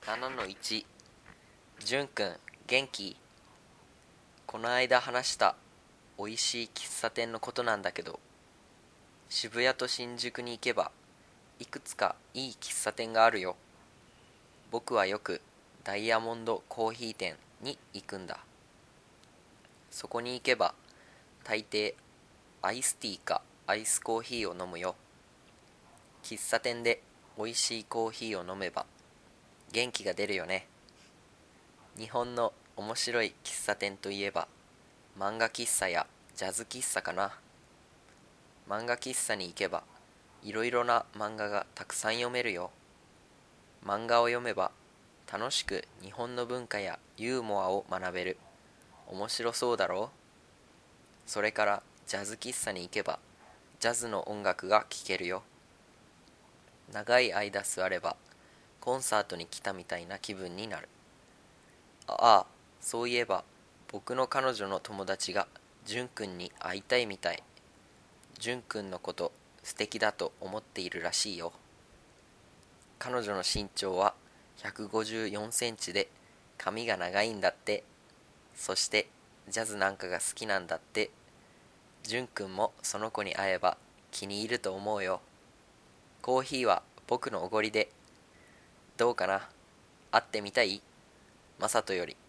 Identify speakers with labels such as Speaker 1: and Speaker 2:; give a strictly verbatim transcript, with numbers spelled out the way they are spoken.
Speaker 1: ななのいち。じゅんくん元気？この間話したおいしい喫茶店のことなんだけど、渋谷と新宿に行けばいくつかいい喫茶店があるよ。僕はよくダイヤモンドコーヒー店に行くんだ。そこに行けば大抵アイスティーかアイスコーヒーを飲むよ。喫茶店でおいしいコーヒーを飲めば元気が出るよね。日本の面白い喫茶店といえば漫画喫茶やジャズ喫茶かな。漫画喫茶に行けばいろいろな漫画がたくさん読めるよ。漫画を読めば楽しく日本の文化やユーモアを学べる。面白そうだろう。それからジャズ喫茶に行けばジャズの音楽が聴けるよ。長い間座ればコンサートに来たみたいな気分になる。ああ、そういえば僕の彼女の友達がじゅんくんに会いたいみたい。じゅんくんのこと素敵だと思っているらしいよ。彼女の身長はひゃくごじゅうよんセンチで髪が長いんだって。そしてジャズなんかが好きなんだって。じゅんくんもその子に会えば気に入ると思うよ。コーヒーは僕のおごりで。どうかな？会ってみたい？マサトより。